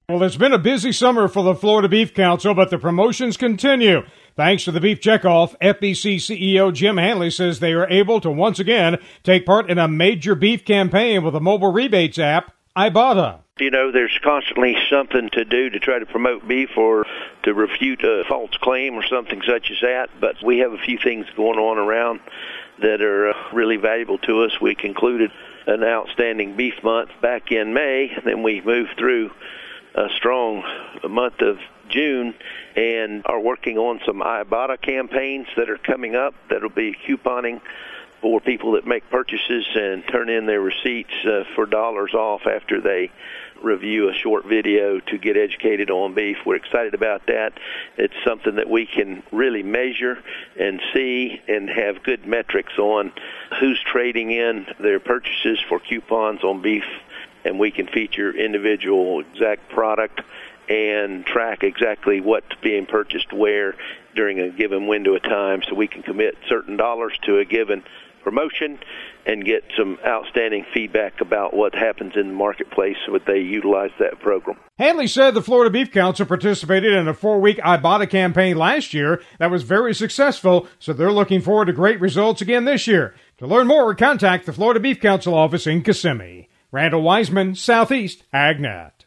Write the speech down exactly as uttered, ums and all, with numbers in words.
Well, it's been a busy summer for the Florida Beef Council, but the promotions continue. Thanks to the Beef Checkoff, F B C C E O Jim Hanley says they are able to once again take part in a major beef campaign with a mobile rebates app, Ibotta. You know, there's constantly something to do to try to promote beef or to refute a false claim or something such as that, but we have a few things going on around that are uh, really valuable to us. We concluded an outstanding beef month back in May, then we moved through a strong month of June and are working on some Ibotta campaigns that are coming up that'll be couponing for people that make purchases and turn in their receipts uh, for dollars off after they review a short video to get educated on beef. We're excited about that. It's something that we can really measure and see and have good metrics on who's trading in their purchases for coupons on beef, and we can feature individual exact product and track exactly what's being purchased where during a given window of time, so we can commit certain dollars to a given promotion and get some outstanding feedback about what happens in the marketplace so that they utilize that program. Hanley said the Florida Beef Council participated in a four-week Ibotta campaign last year that was very successful, so they're looking forward to great results again this year. To learn more, contact the Florida Beef Council office in Kissimmee. Randall Wiseman, Southeast AgNet.